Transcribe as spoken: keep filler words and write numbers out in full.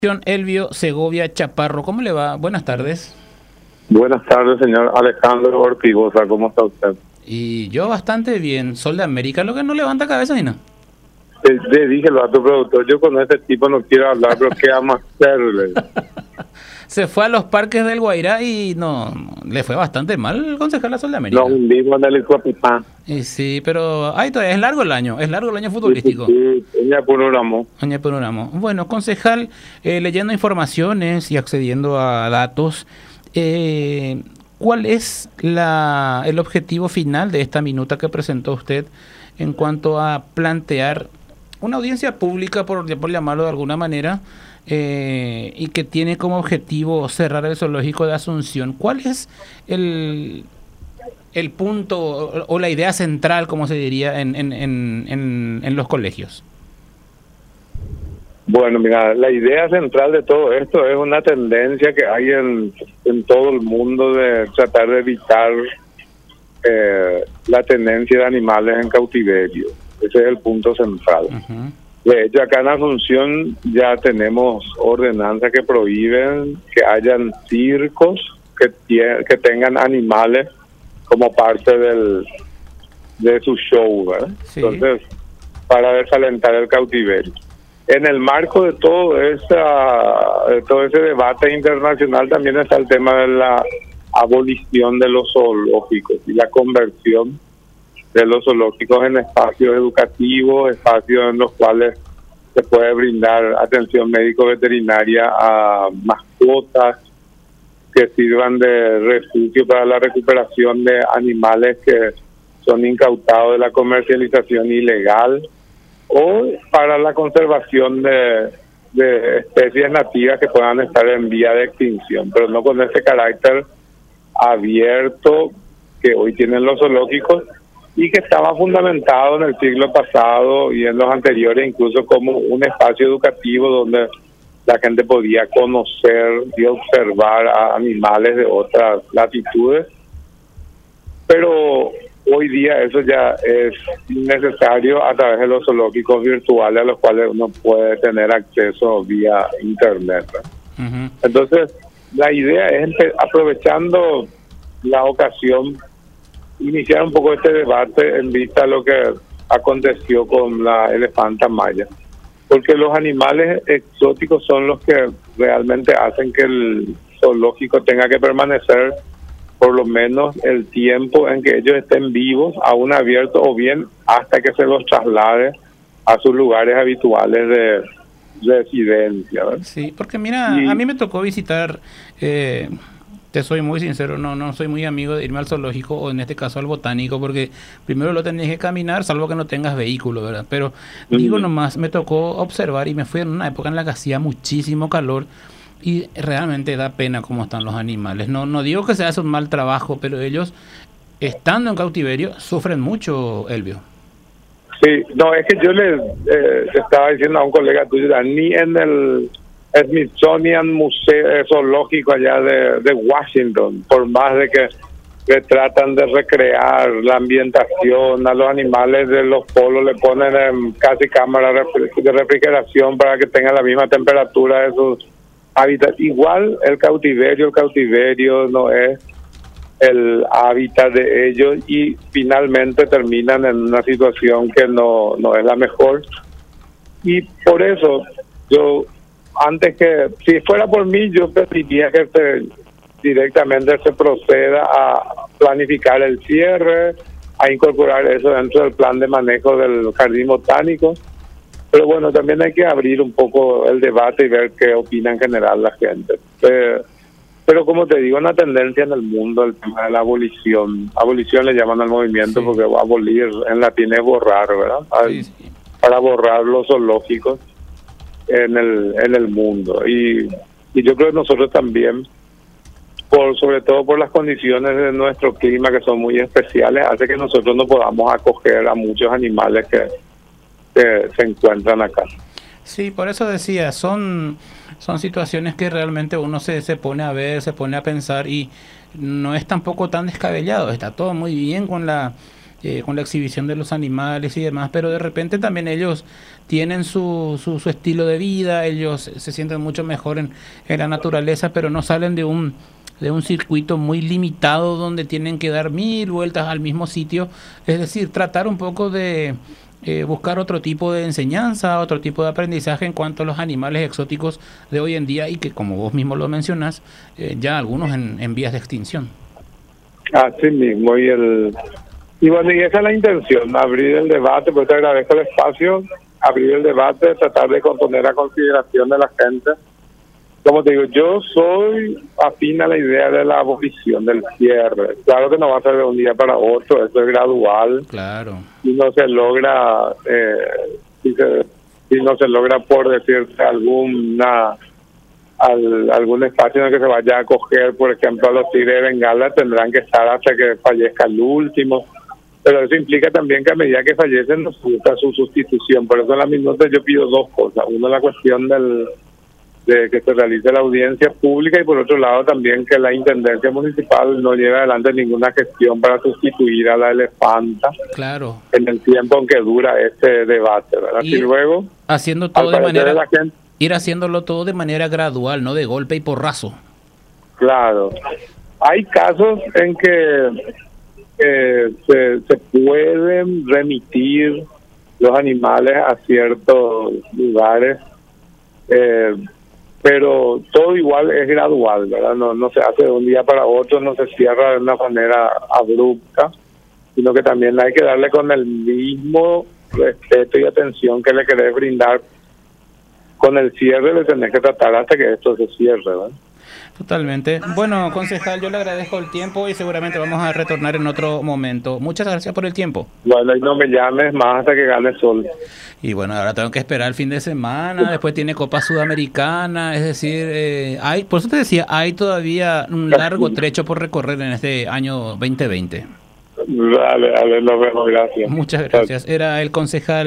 Elvio Segovia Chaparro, ¿cómo le va? Buenas tardes. Buenas tardes, señor Alejandro Ortigosa, ¿cómo está usted? Y yo bastante bien, Sol de América, lo que no levanta cabeza ni nada. Le, le dije a tu productor, yo con este tipo no quiero hablar, pero ¿qué vamos a hacerle? Se fue a los parques del Guairá y no, no le fue bastante mal el concejal a Sol de América. No, un vivo en el Iguapipá. Y sí, pero ay, todavía es largo el año, es largo el año futbolístico. Sí, sí, sí, panorama. panorama. Bueno, concejal, eh, leyendo informaciones y accediendo a datos, eh, ¿cuál es la, el objetivo final de esta minuta que presentó usted en cuanto a plantear una audiencia pública, por, por llamarlo de alguna manera, eh, y que tiene como objetivo cerrar el zoológico de Asunción? ¿Cuál es el, el punto o, o la idea central, como se diría, en, en, en, en, en los colegios? Bueno, mira, la idea central de todo esto es una tendencia que hay en, en todo el mundo de tratar de evitar eh, la tendencia de animales en cautiverio. Ese es el punto central. Uh-huh. De hecho, acá en Asunción ya tenemos ordenanzas que prohíben que hayan circos que, tie- que tengan animales como parte del de su show, ¿verdad? Sí. Entonces, para desalentar el cautiverio. En el marco de todo esa, de todo ese debate internacional también está el tema de la abolición de los zoológicos y la conversión de los zoológicos en espacios educativos, espacios en los cuales se puede brindar atención médico-veterinaria a mascotas que sirvan de refugio para la recuperación de animales que son incautados de la comercialización ilegal, o para la conservación de, de especies nativas que puedan estar en vía de extinción, pero no con ese carácter abierto que hoy tienen los zoológicos y que estaba fundamentado en el siglo pasado y en los anteriores incluso como un espacio educativo donde la gente podía conocer y observar a animales de otras latitudes, pero hoy día eso ya es necesario a través de los zoológicos virtuales a los cuales uno puede tener acceso vía internet. Uh-huh. Entonces, la idea es, aprovechando la ocasión, iniciar un poco este debate en vista de lo que aconteció con la elefanta maya. Porque los animales exóticos son los que realmente hacen que el zoológico tenga que permanecer por lo menos el tiempo en que ellos estén vivos, aún abiertos, o bien hasta que se los traslade a sus lugares habituales de residencia, ¿verdad? Sí, porque mira, y, a mí me tocó visitar, eh, te soy muy sincero, no no soy muy amigo de irme al zoológico, o en este caso al botánico, porque primero lo tenés que caminar, salvo que no tengas vehículo, ¿verdad? Pero uh-huh. digo nomás, me tocó observar y me fui en una época en la que hacía muchísimo calor, y realmente da pena cómo están los animales. No no digo que se hace un mal trabajo, pero ellos, estando en cautiverio, sufren mucho, Elvio. Sí, no, es que yo le eh, estaba diciendo a un colega tuyo, ni en el Smithsonian Museo Zoológico allá de, de Washington, por más de que, que tratan de recrear la ambientación, a los animales de los polos le ponen en casi cámara de refrigeración para que tengan la misma temperatura de sus hábitat. Igual el cautiverio, el cautiverio no es el hábitat de ellos y finalmente terminan en una situación que no, no es la mejor. Y por eso yo, antes que, si fuera por mí, yo pediría que se, directamente se proceda a planificar el cierre, a incorporar eso dentro del plan de manejo del jardín botánico. Pero bueno, también hay que abrir un poco el debate y ver qué opina en general la gente. Pero, pero como te digo, una tendencia en el mundo, el tema de la abolición. Abolición le llaman al movimiento, sí, porque abolir en latín es borrar, ¿verdad? Sí, sí. Para borrar los zoológicos en el en el mundo. Y, y yo creo que nosotros también, por sobre todo por las condiciones de nuestro clima que son muy especiales, hace que nosotros no podamos acoger a muchos animales que que se encuentran acá. Sí, por eso decía, son son situaciones que realmente uno se, se pone a ver, se pone a pensar, y no es tampoco tan descabellado, está todo muy bien con la eh, con la exhibición de los animales y demás, pero de repente también ellos tienen su, su, su estilo de vida, ellos se sienten mucho mejor en, en la naturaleza, pero no salen de un de un circuito muy limitado donde tienen que dar mil vueltas al mismo sitio, es decir, tratar un poco de eh, buscar otro tipo de enseñanza, otro tipo de aprendizaje en cuanto a los animales exóticos de hoy en día y que, como vos mismo lo mencionás, eh, ya algunos en, en vías de extinción. Así mismo, y el y bueno, y esa es la intención, abrir el debate, pues te agradezco el espacio, abrir el debate, tratar de poner a consideración de la gente. Como te digo, yo soy afín a la idea de la abolición del cierre. Claro que no va a ser de un día para otro, eso es gradual. Claro. Y no se logra, eh, si, se, si no se logra, por decirse, alguna al, algún espacio en el que se vaya a acoger, por ejemplo, a los tigres de Bengala, tendrán que estar hasta que fallezca el último. Pero eso implica también que a medida que fallecen nos gusta su sustitución. Por eso en la minuta yo pido dos cosas. Uno, la cuestión del de que se realice la audiencia pública, y por otro lado también que la Intendencia Municipal no lleve adelante ninguna gestión para sustituir a la elefanta. Claro. En el tiempo en que dura este debate, ¿verdad? Y y luego haciendo todo de manera de la gente, ir haciéndolo todo de manera gradual, no de golpe y porrazo. Claro. Hay casos en que eh, se, se pueden remitir los animales a ciertos lugares, eh, pero todo igual es gradual, ¿verdad? No, no se hace de un día para otro, no se cierra de una manera abrupta, sino que también hay que darle con el mismo respeto y atención que le querés brindar. Con el cierre le tenés que tratar hasta que esto se cierre, ¿verdad? Totalmente. Bueno, concejal, yo le agradezco el tiempo y seguramente vamos a retornar en otro momento. Muchas gracias por el tiempo. Bueno, y no me llames más hasta que gane sol. Y bueno, ahora tengo que esperar el fin de semana, después tiene Copa Sudamericana, es decir, eh, hay, por eso te decía, hay todavía un largo trecho por recorrer en este año veinte veinte. Dale, dale, nos vemos, gracias. Muchas gracias. Era el concejal